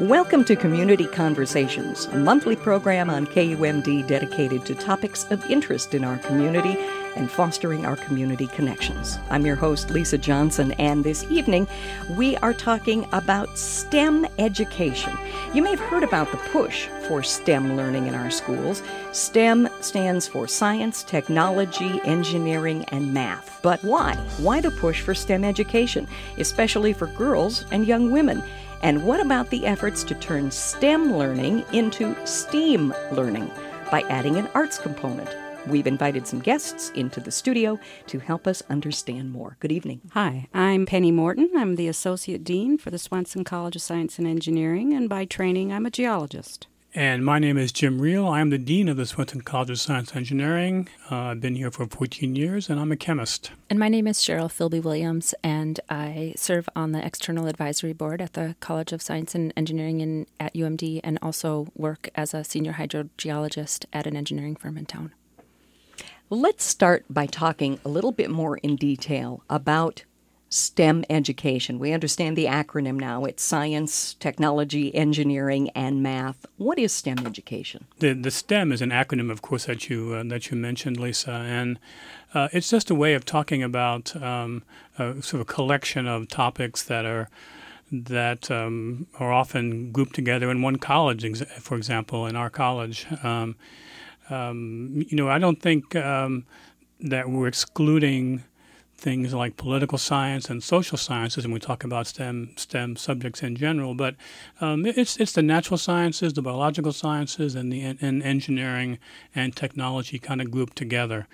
Welcome to Community Conversations, a monthly program on KUMD dedicated to topics of interest in our community and fostering our community connections. I'm your host, Lisa Johnson, and this evening we are talking about STEM education. You may have heard about the push for STEM learning in our schools. STEM stands for science, technology, engineering, and math. But why? Why the push for STEM education, especially for girls and young women? And what about the efforts to turn STEM learning into STEAM learning by adding an arts component? We've invited some guests into the studio to help us understand more. Good evening. Hi, I'm Penny Morton. I'm the Associate Dean for the Swenson College of Science and Engineering, and by training, I'm a geologist. And my name is Jim Reel. I'm the Dean of the Swenson College of Science and Engineering. I've been here for 14 years, and I'm a chemist. And my name is Cheryl Philby-Williams, and I serve on the External Advisory Board at the College of Science and Engineering at UMD, and also work as a senior hydrogeologist at an engineering firm in town. Let's start by talking a little bit more in detail about STEM education. We understand the acronym now. It's science, technology, engineering, and math. What is STEM education? The STEM is an acronym, of course, that you mentioned, Lisa, and it's just a way of talking about a sort of collection of topics that are often grouped together in one college. For example, in our college. I don't think that we're excluding things like political science and social sciences when we talk about STEM subjects in general, but it's the natural sciences, the biological sciences, and engineering and technology kind of grouped together.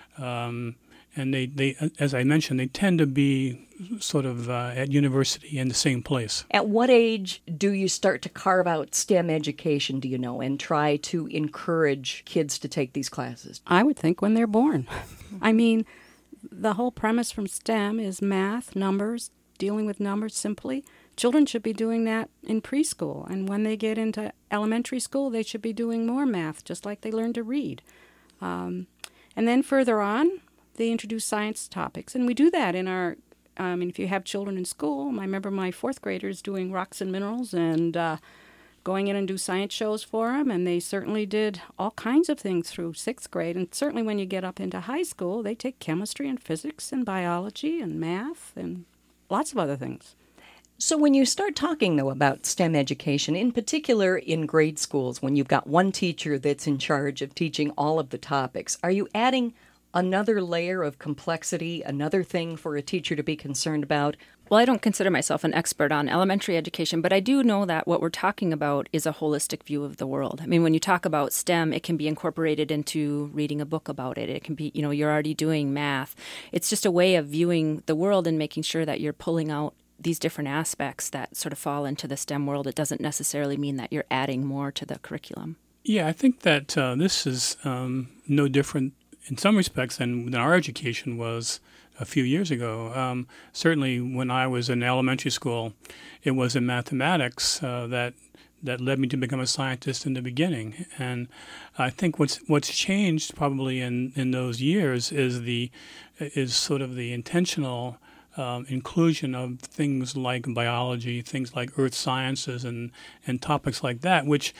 And they, as I mentioned, they tend to be sort of at university in the same place. At what age do you start to carve out STEM education, do you know, and try to encourage kids to take these classes? I would think when they're born. I mean, the whole premise from STEM is math, numbers, dealing with numbers simply. Children should be doing that in preschool, and when they get into elementary school, they should be doing more math, just like they learn to read. And then further on, they introduce science topics, and we do that in our, if you have children in school, I remember my fourth graders doing rocks and minerals and going in and do science shows for them, and they certainly did all kinds of things through sixth grade, and certainly when you get up into high school, they take chemistry and physics and biology and math and lots of other things. So when you start talking, though, about STEM education, in particular in grade schools, when you've got one teacher that's in charge of teaching all of the topics, are you adding another layer of complexity, another thing for a teacher to be concerned about? Well, I don't consider myself an expert on elementary education, but I do know that what we're talking about is a holistic view of the world. I mean, when you talk about STEM, it can be incorporated into reading a book about it. It can be, you're already doing math. It's just a way of viewing the world and making sure that you're pulling out these different aspects that sort of fall into the STEM world. It doesn't necessarily mean that you're adding more to the curriculum. Yeah, I think that this is no different in some respects than our education was a few years ago. Certainly when I was in elementary school, it was in mathematics that led me to become a scientist in the beginning. And I think what's changed probably in those years is sort of the intentional inclusion of things like biology, things like earth sciences and topics like that, which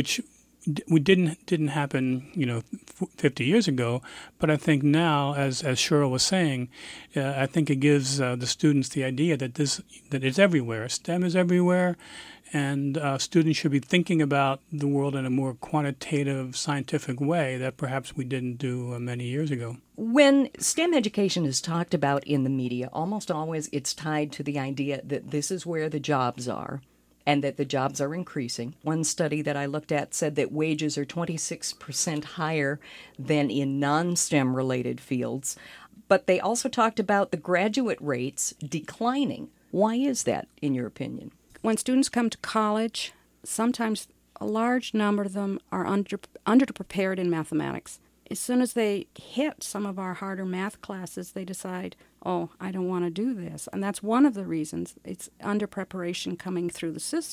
we didn't happen, 50 years ago. But I think now, as Cheryl was saying, I think it gives the students the idea that it's everywhere. STEM is everywhere, and students should be thinking about the world in a more quantitative, scientific way that perhaps we didn't do many years ago. When STEM education is talked about in the media, almost always it's tied to the idea that this is where the jobs are, and that the jobs are increasing. One study that I looked at said that wages are 26% higher than in non-STEM related fields. But they also talked about the graduate rates declining. Why is that, in your opinion? When students come to college, sometimes a large number of them are underprepared in mathematics. As soon as they hit some of our harder math classes, they decide, oh, I don't want to do this. And that's one of the reasons. It's under preparation coming through the system.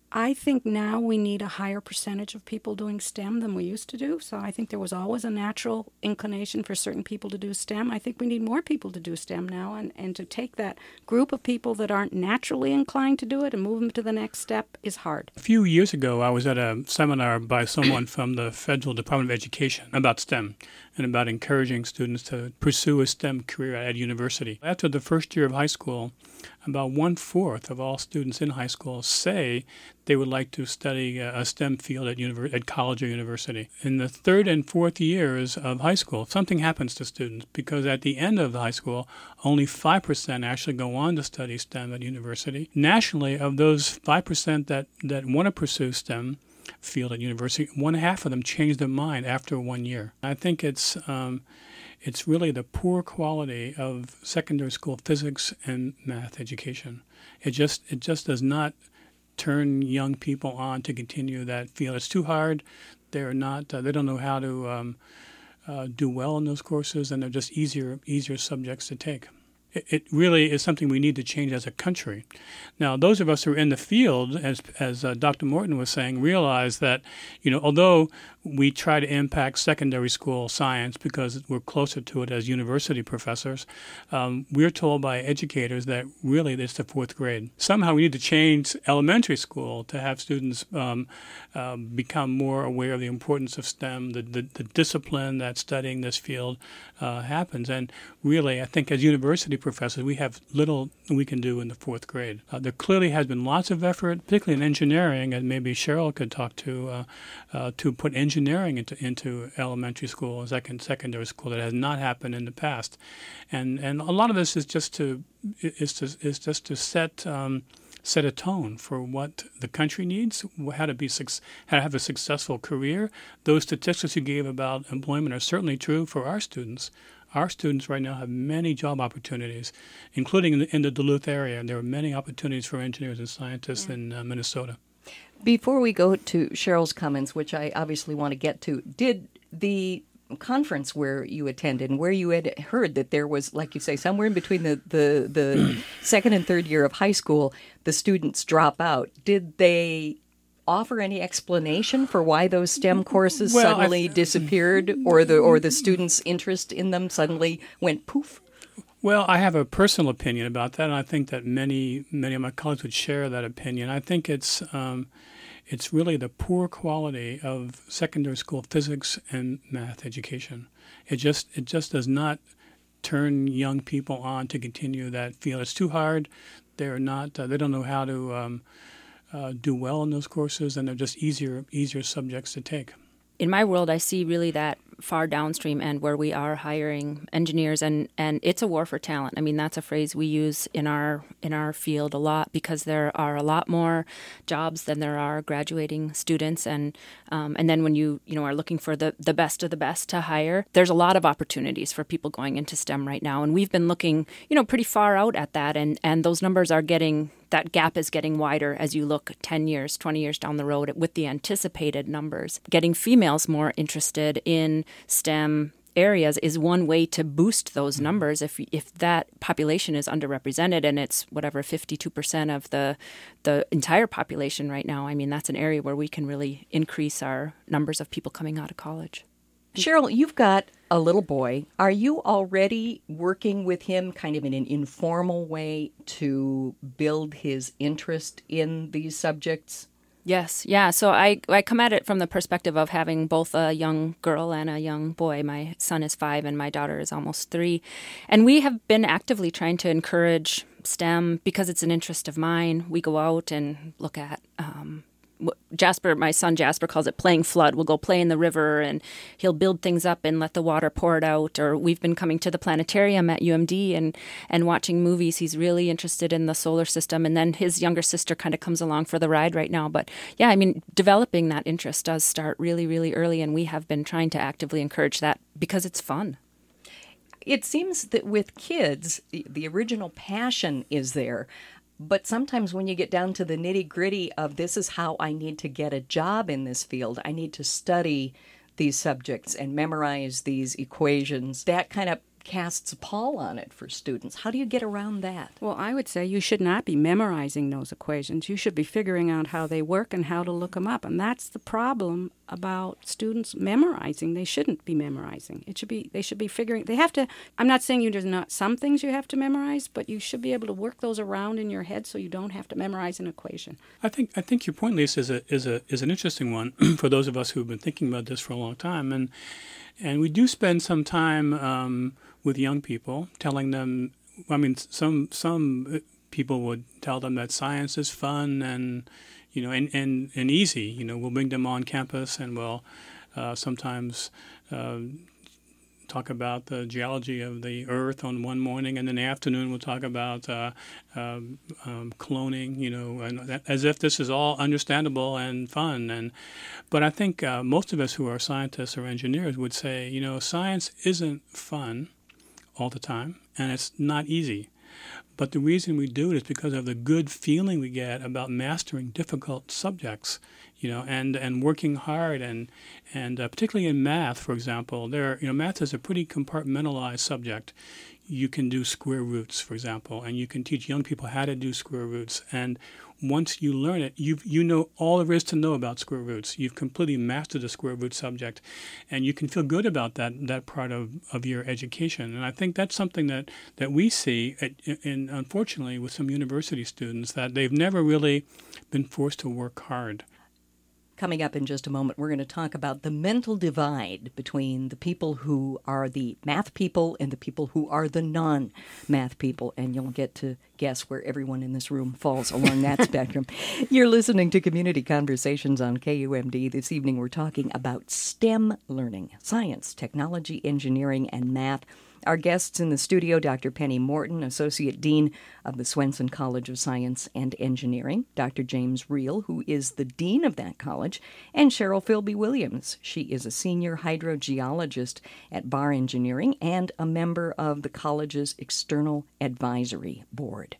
I think now we need a higher percentage of people doing STEM than we used to do. So I think there was always a natural inclination for certain people to do STEM. I think we need more people to do STEM now, and to take that group of people that aren't naturally inclined to do it and move them to the next step is hard. A few years ago, I was at a seminar by someone from the Federal Department of Education about STEM and about encouraging students to pursue a STEM career at university. After the first year of high school, about 1/4 of all students in high school say they would like to study a STEM field at college or university. In the third and fourth years of high school, something happens to students because at the end of high school, only 5% actually go on to study STEM at university. Nationally, of those 5% that want to pursue STEM field at university, 1/2 of them change their mind after 1 year. I think it's really the poor quality of secondary school physics and math education. It just does not turn young people on to continue that field. It's too hard. They're not. They don't know how to do well in those courses, and they're just easier subjects to take. It really is something we need to change as a country. Now, those of us who are in the field, as Dr. Morton was saying, realize that, although we try to impact secondary school science because we're closer to it as university professors, we're told by educators that really it's the fourth grade. Somehow we need to change elementary school to have students become more aware of the importance of STEM, the discipline that studying this field happens. And really, I think as university professors, we have little we can do in the fourth grade. There clearly has been lots of effort, particularly in engineering, and maybe Cheryl could talk to put engineering into elementary school and secondary school. That has not happened in the past, and a lot of this is just to set a tone for what the country needs, how to have a successful career. Those statistics you gave about employment are certainly true for our students. Our students right now have many job opportunities, including in the Duluth area. There are many opportunities for engineers and scientists in Minnesota. Before we go to Cheryl's comments, which I obviously want to get to, did the conference where you attended and where you had heard that there was, like you say, somewhere in between the second and third year of high school, the students drop out, did they offer any explanation for why those STEM courses suddenly disappeared, or the students' interest in them suddenly went poof? Well, I have a personal opinion about that, and I think that many of my colleagues would share that opinion. I think it's really the poor quality of secondary school physics and math education. It just does not turn young people on to continue that field. It's too hard. They're not. They don't know how to do well in those courses, and they're just easier subjects to take. In my world, I see really that far downstream end where we are hiring engineers, and it's a war for talent. I mean, that's a phrase we use in our field a lot because there are a lot more jobs than there are graduating students, and then when you are looking for the best of the best to hire, there's a lot of opportunities for people going into STEM right now, and we've been looking pretty far out at that, and those numbers are that gap is getting wider as you look 10 years, 20 years down the road with the anticipated numbers. Getting females more interested in STEM areas is one way to boost those numbers. If that population is underrepresented, and it's 52% of the entire population right now, I mean, that's an area where we can really increase our numbers of people coming out of college. Cheryl, you've got a little boy. Are you already working with him kind of in an informal way to build his interest in these subjects? Yes. Yeah. So I come at it from the perspective of having both a young girl and a young boy. My son is 5 and my daughter is almost 3. And we have been actively trying to encourage STEM because it's an interest of mine. We go out and look at my son Jasper calls it playing flood. We'll go play in the river and he'll build things up and let the water pour it out. Or we've been coming to the planetarium at UMD and watching movies. He's really interested in the solar system. And then his younger sister kind of comes along for the ride right now. But yeah, I mean, developing that interest does start really, really early. And we have been trying to actively encourage that because it's fun. It seems that with kids, the original passion is there. But sometimes when you get down to the nitty-gritty of this is how I need to get a job in this field, I need to study these subjects and memorize these equations, that kind of casts a pall on it for students. How do you get around that? Well, I would say you should not be memorizing those equations. You should be figuring out how they work and how to look them up. And that's the problem about students memorizing. They shouldn't be memorizing. They should be figuring. They have to. I'm not saying there's not some things you have to memorize, but you should be able to work those around in your head so you don't have to memorize an equation. I think your point, Lisa, is an interesting one for those of us who have been thinking about this for a long time, and we do spend some time with young people, telling them. I mean, some people would tell them that science is fun and and easy. We'll bring them on campus and we'll sometimes talk about the geology of the Earth on one morning, and in the afternoon we'll talk about cloning, and as if this is all understandable and fun. But I think most of us who are scientists or engineers would say, science isn't fun all the time, and it's not easy. But the reason we do it is because of the good feeling we get about mastering difficult subjects, and working hard, and particularly in math, for example. Math is a pretty compartmentalized subject. You can do square roots, for example, and you can teach young people how to do square roots. And once you learn it, you know all there is to know about square roots. You've completely mastered the square root subject, and you can feel good about that part of your education. And I think that's something that we see, unfortunately, with some university students, that they've never really been forced to work hard. Coming up in just a moment, we're going to talk about the mental divide between the people who are the math people and the people who are the non-math people, and you'll get to guess where everyone in this room falls along that spectrum. You're listening to Community Conversations on KUMD. This evening we're talking about STEM learning, science, technology, engineering, and math. Our guests in the studio, Dr. Penny Morton, Associate Dean of the Swenson College of Science and Engineering, Dr. James Reel, who is the Dean of that college, and Cheryl Philby-Williams. She is a senior hydrogeologist at Barr Engineering and a member of the college's External Advisory Board.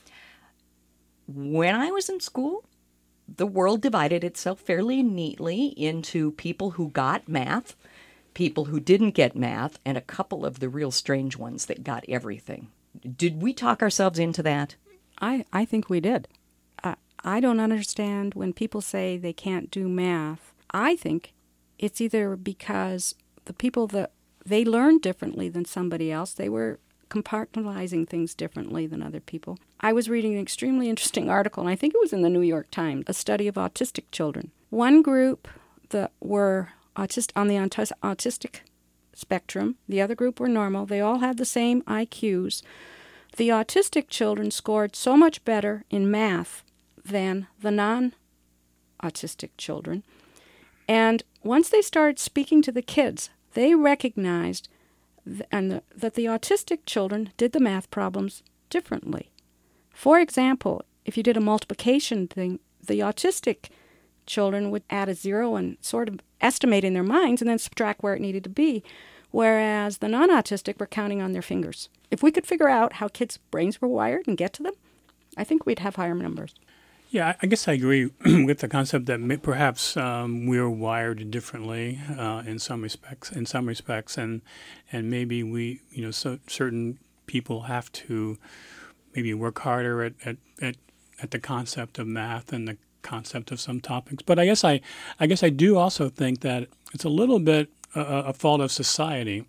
When I was in school, the world divided itself fairly neatly into people who got math, people who didn't get math, and a couple of the real strange ones that got everything. Did we talk ourselves into that? I think we did. I don't understand when people say they can't do math. I think it's either because the people that they learned differently than somebody else. They were compartmentalizing things differently than other people. I was reading an extremely interesting article, and I think it was in the New York Times, a study of autistic children. One group that were on the autistic spectrum. The other group were normal. They all had the same IQs. The autistic children scored so much better in math than the non-autistic children. And once they started speaking to the kids, they recognized that the autistic children did the math problems differently. For example, if you did a multiplication thing, the autistic children would add a zero and sort of estimate in their minds and then subtract where it needed to be, whereas the non-autistic were counting on their fingers. If we could figure out how kids' brains were wired and get to them, I think we'd have higher numbers. Yeah, I guess I agree with the concept that perhaps we're wired differently in some respects, and maybe we, certain people have to maybe work harder at the concept of math and the concept of some topics. But I guess I do also think that it's a little bit a fault of society.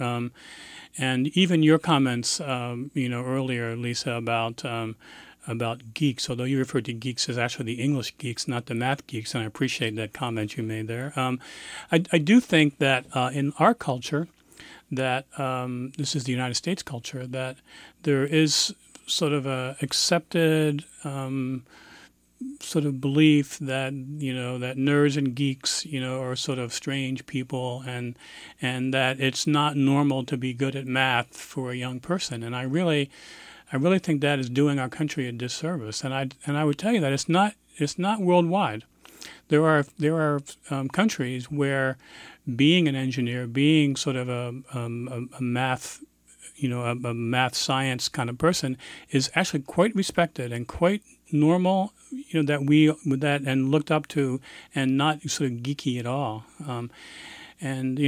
And even your comments, earlier, Lisa, about geeks, although you referred to geeks as actually the English geeks, not the math geeks, and I appreciate that comment you made there. I do think that in our culture, that this is the United States culture, that there is sort of a accepted sort of belief that that nerds and geeks are sort of strange people, and that it's not normal to be good at math for a young person. And I really think that is doing our country a disservice. And I would tell you that it's not worldwide. There are countries where being an engineer, being sort of a math a math science kind of person is actually quite respected and quite normal, that we with that and looked up to, and not sort of geeky at all. And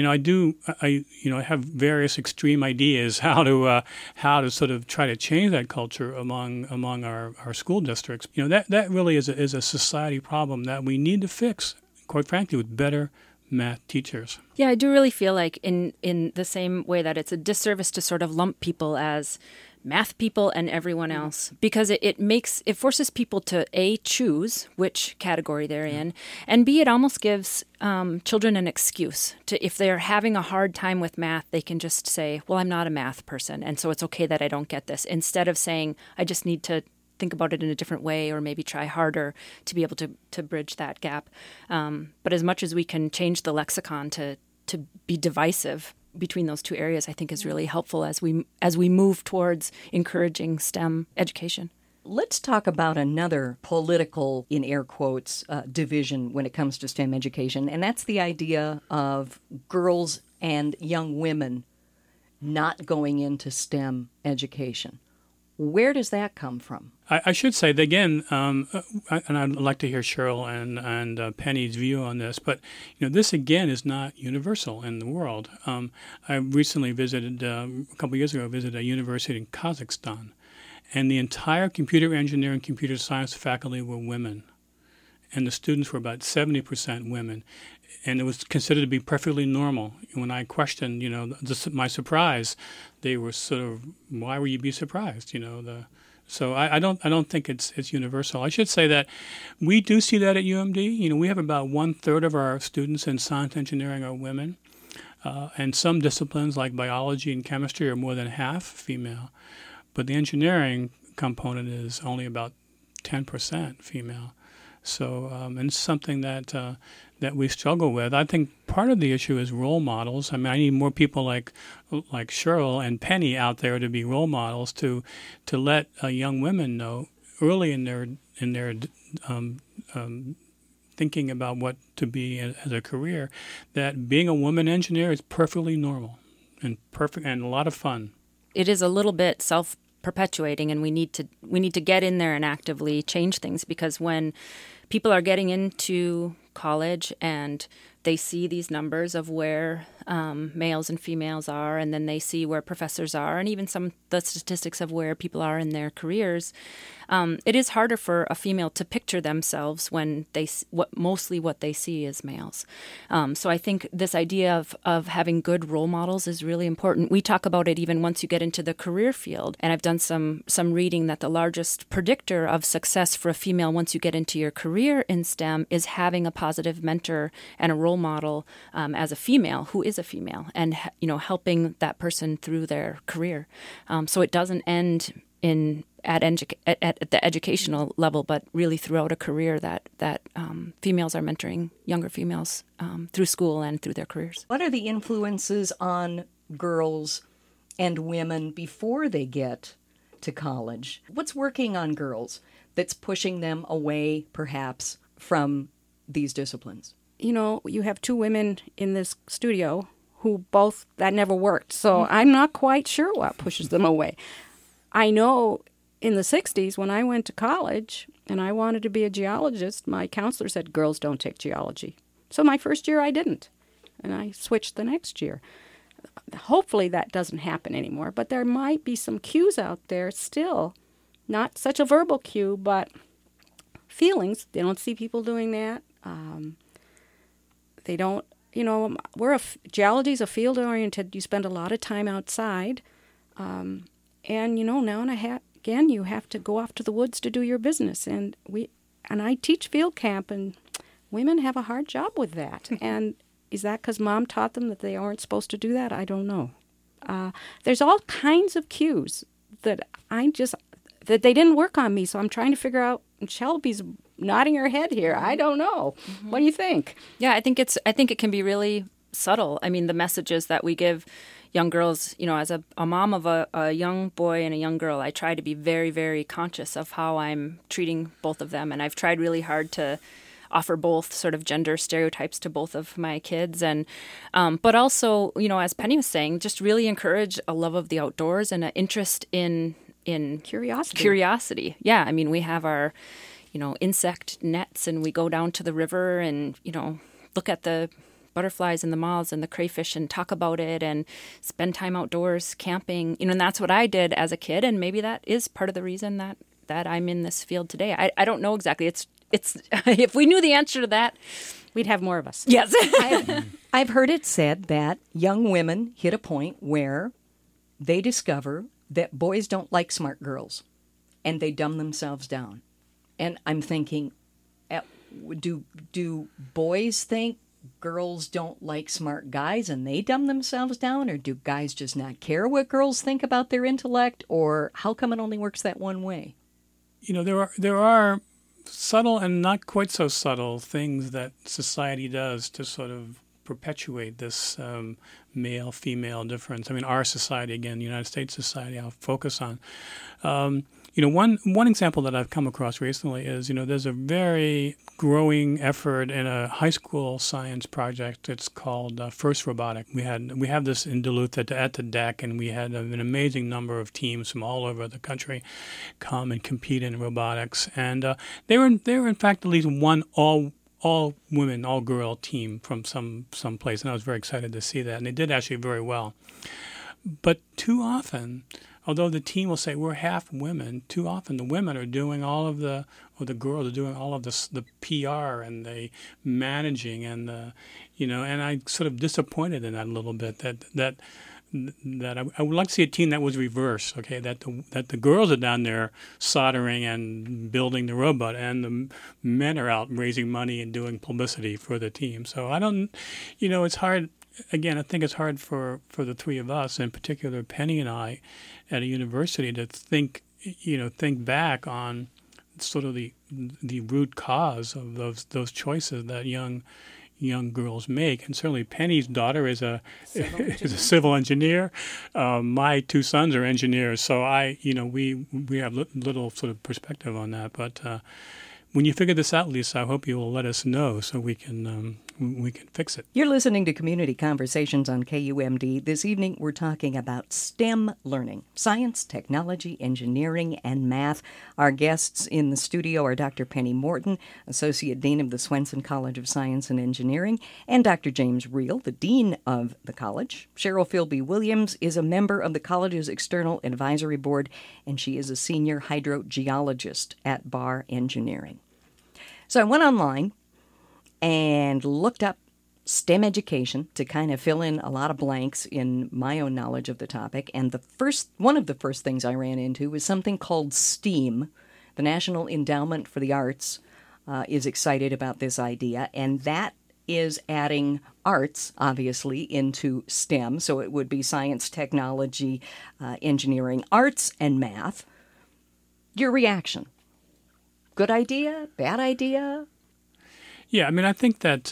I have various extreme ideas how to sort of try to change that culture among our school districts. That really is a society problem that we need to fix, quite frankly, with better math teachers. Yeah, I do really feel like in the same way that it's a disservice to sort of lump people as math people and everyone else, because it forces people to A, choose which category they're in, and B, it almost gives children an excuse to, if they're having a hard time with math, they can just say, well, I'm not a math person, and so it's okay that I don't get this, instead of saying, I just need to think about it in a different way, or maybe try harder to be able to bridge that gap. But as much as we can change the lexicon to be divisive between those two areas, I think is really helpful as we move towards encouraging STEM education. Let's talk about another political, in air quotes, division when it comes to STEM education, and that's the idea of girls and young women not going into STEM education. Where does that come from? I should say that again, and I'd like to hear Cheryl and Penny's view on this, but this again is not universal in the world. I recently visited, a couple of years ago, a university in Kazakhstan, and the entire computer engineering, computer science faculty were women, and the students were about 70% women. And it was considered to be perfectly normal. When I questioned, my surprise, they were sort of, why would you be surprised? So I don't think it's universal. I should say that we do see that at UMD. We have about 1/3 of our students in science engineering are women, and some disciplines like biology and chemistry are more than half female. But the engineering component is only about 10% female. So and it's something that we struggle with. I think part of the issue is role models. I mean, I need more people like Cheryl and Penny out there to be role models to let young women know early in their thinking about what to be as a career, that being a woman engineer is perfectly normal and a lot of fun. It is a little bit self-perpetuating, and we need to get in there and actively change things, because when people are getting into college and they see these numbers of where males and females are, and then they see where professors are, and even the statistics of where people are in their careers, it is harder for a female to picture themselves when mostly what they see is males. So I think this idea of having good role models is really important. We talk about it even once you get into the career field, and I've done some reading that the largest predictor of success for a female once you get into your career in STEM is having a positive mentor and a role model as a female who is a female, and helping that person through their career. So it doesn't end at the educational level, but really throughout a career that females are mentoring younger females through school and through their careers. What are the influences on girls and women before they get to college? What's working on girls that's pushing them away, perhaps, from these disciplines? You have two women in this studio who both, that never worked. So I'm not quite sure what pushes them away. I know in the 60s when I went to college and I wanted to be a geologist, my counselor said, girls don't take geology. So my first year I didn't, and I switched the next year. Hopefully that doesn't happen anymore, but there might be some cues out there still. Not such a verbal cue, but feelings. They don't see people doing that. They don't, geology is a field-oriented, you spend a lot of time outside. And, now and again, you have to go off to the woods to do your business. And I teach field camp, and women have a hard job with that. And is that because mom taught them that they aren't supposed to do that? I don't know. There's all kinds of cues that that they didn't work on me. So I'm trying to figure out, and Shelby's nodding her head here. I don't know. Mm-hmm. What do you think? Yeah, I think it can be really subtle. I mean, the messages that we give young girls, as a mom of a young boy and a young girl, I try to be very, very conscious of how I'm treating both of them. And I've tried really hard to offer both sort of gender stereotypes to both of my kids. And but also, as Penny was saying, just really encourage a love of the outdoors and an interest in curiosity. Yeah, I mean, we have our insect nets, and we go down to the river and look at the butterflies and the moths and the crayfish and talk about it and spend time outdoors camping. And that's what I did as a kid. And maybe that is part of the reason that I'm in this field today. I don't know exactly. It's if we knew the answer to that, we'd have more of us. Yes. I've heard it said that young women hit a point where they discover that boys don't like smart girls and they dumb themselves down. And I'm thinking, do boys think girls don't like smart guys and they dumb themselves down? Or do guys just not care what girls think about their intellect? Or how come it only works that one way? There are subtle and not quite so subtle things that society does to sort of perpetuate this male-female difference. I mean, our society, again, the United States society, I'll focus on. One example that I've come across recently is, there's a very growing effort in a high school science project. It's called First Robotic. We have this in Duluth at the DEC, and we had an amazing number of teams from all over the country come and compete in robotics. And they were in fact at least one all women, all girl team from some place, and I was very excited to see that. And they did actually very well. But too often, although the team will say we're half women, too often the women are doing the girls are doing all of the PR and the managing and and I'm sort of disappointed in that a little bit that I would like to see a team that was reversed, okay, that the girls are down there soldering and building the robot and the men are out raising money and doing publicity for the team. So I don't, it's hard. Again, I think it's hard for the three of us, in particular Penny and I, at a university to think back on sort of the root cause of those choices that young girls make. And certainly Penny's daughter is a civil engineer. My two sons are engineers, so we have little sort of perspective on that. But when you figure this out, Lisa, I hope you will let us know so we can fix it. You're listening to Community Conversations on KUMD. This evening we're talking about STEM learning, science, technology, engineering, and math. Our guests in the studio are Dr. Penny Morton, Associate Dean of the Swenson College of Science and Engineering, and Dr. James Reel, the Dean of the college. Cheryl Philby Williams is a member of the college's External Advisory Board, and she is a senior hydrogeologist at Barr Engineering. So I went online and looked up STEM education to kind of fill in a lot of blanks in my own knowledge of the topic. And one of the first things I ran into was something called STEAM. The National Endowment for the Arts is excited about this idea, and that is adding arts, obviously, into STEM. So it would be science, technology, engineering, arts, and math. Your reaction? Good idea? Bad idea? Yeah, I mean, I think that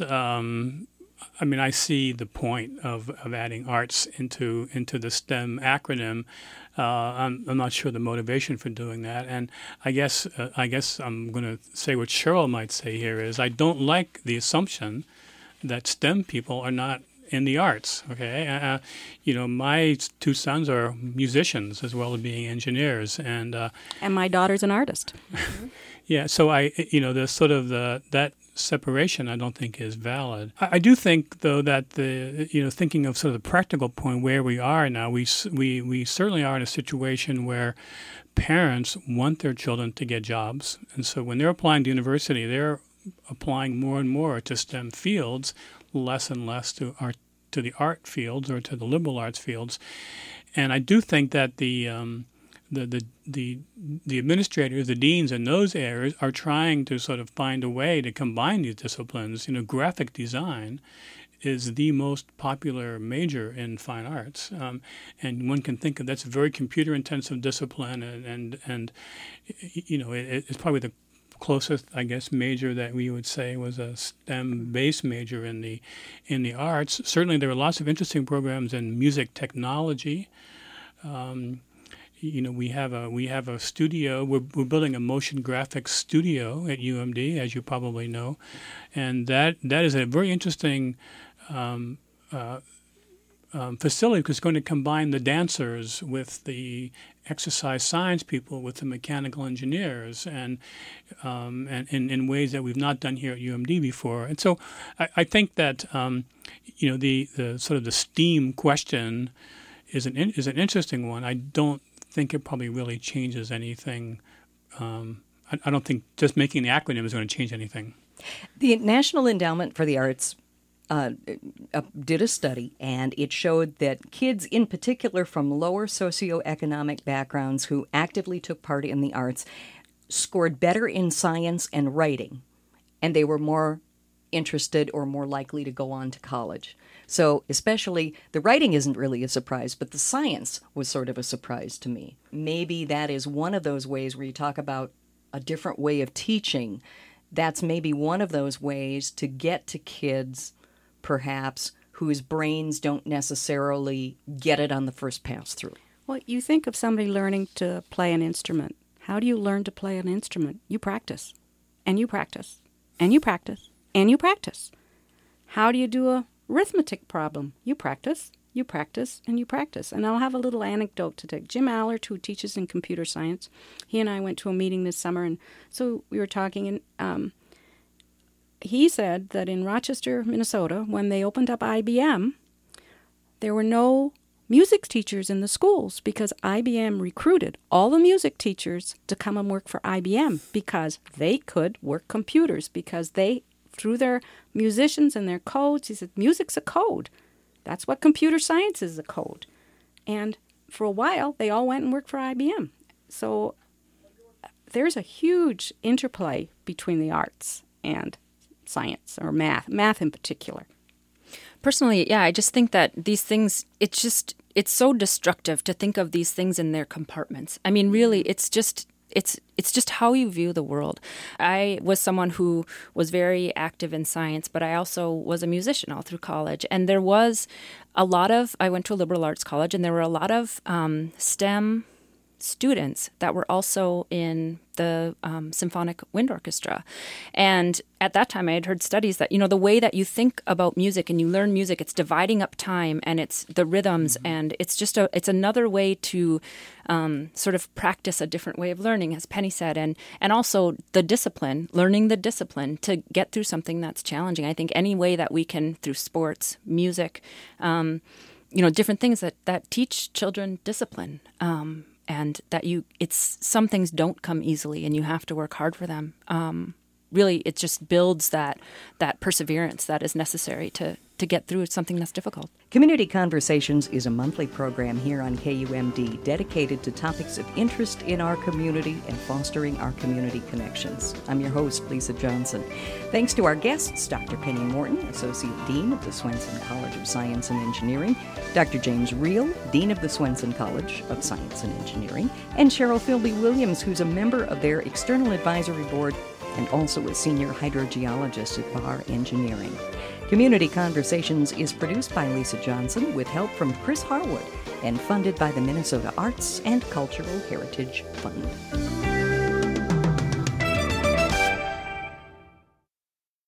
I see the point of adding arts into the STEM acronym. I'm not sure the motivation for doing that, and I guess I'm going to say what Cheryl might say here is I don't like the assumption that STEM people are not in the arts. Okay, my two sons are musicians as well as being engineers, and my daughter's an artist. Yeah, so the sort of that separation I don't think is valid. I do think though that thinking of sort of the practical point where we are now, we certainly are in a situation where parents want their children to get jobs, and so when they're applying to university, they're applying more and more to STEM fields, less and less to the art fields or to the liberal arts fields, and I do think that the administrators, the deans in those areas are trying to sort of find a way to combine these disciplines. Graphic design is the most popular major in fine arts, and one can think of that's a very computer-intensive discipline, and it's probably the closest, I guess, major that we would say was a STEM-based major in the arts. Certainly, there are lots of interesting programs in music technology. We have a studio. We're building a motion graphics studio at UMD, as you probably know, and that is a very interesting facility was going to combine the dancers with the exercise science people with the mechanical engineers, and in ways that we've not done here at UMD before. And so I think that the sort of the STEAM question is an interesting one. I don't think it probably really changes anything. I don't think just making the acronym is going to change anything. The National Endowment for the Arts did a study, and it showed that kids in particular from lower socioeconomic backgrounds who actively took part in the arts scored better in science and writing, and they were more interested or more likely to go on to college. So especially the writing isn't really a surprise, but the science was sort of a surprise to me. Maybe that is one of those ways where you talk about a different way of teaching. That's maybe one of those ways to get to kids, perhaps, whose brains don't necessarily get it on the first pass through. Well, you think of somebody learning to play an instrument. How do you learn to play an instrument? You practice, and you practice, and you practice, and you practice. How do you do a arithmetic problem? You practice, you practice, and you practice. And I'll have a little anecdote to take. Jim Allert, who teaches in computer science, he and I went to a meeting this summer, and so we were talking, and he said that in Rochester, Minnesota, when they opened up IBM, there were no music teachers in the schools because IBM recruited all the music teachers to come and work for IBM because they could work computers, because they, through their musicians and their codes, he said, music's a code. That's what computer science is, a code. And for a while, they all went and worked for IBM. So there's a huge interplay between the arts and science, or math in particular. Personally, yeah, I just think that these things, it's so destructive to think of these things in their compartments. I mean, really, it's just how you view the world. I was someone who was very active in science, but I also was a musician all through college. And there was I went to a liberal arts college, and there were a lot of STEM students that were also in the Symphonic Wind Orchestra. And at that time, I had heard studies that, the way that you think about music and you learn music, it's dividing up time and it's the rhythms, and it's it's another way to sort of practice a different way of learning, as Penny said, and also the discipline, learning the discipline to get through something that's challenging. I think any way that we can, through sports, music, different things that teach children discipline, and that some things don't come easily and you have to work hard for them. Really, it just builds that perseverance that is necessary to get through something that's difficult. Community Conversations is a monthly program here on KUMD dedicated to topics of interest in our community and fostering our community connections. I'm your host, Lisa Johnson. Thanks to our guests, Dr. Penny Morton, Associate Dean of the Swenson College of Science and Engineering, Dr. James Reel, Dean of the Swenson College of Science and Engineering, and Cheryl Philby-Williams, who's a member of their External Advisory Board and also a senior hydrogeologist at Barr Engineering. Community Conversations is produced by Lisa Johnson with help from Chris Harwood and funded by the Minnesota Arts and Cultural Heritage Fund.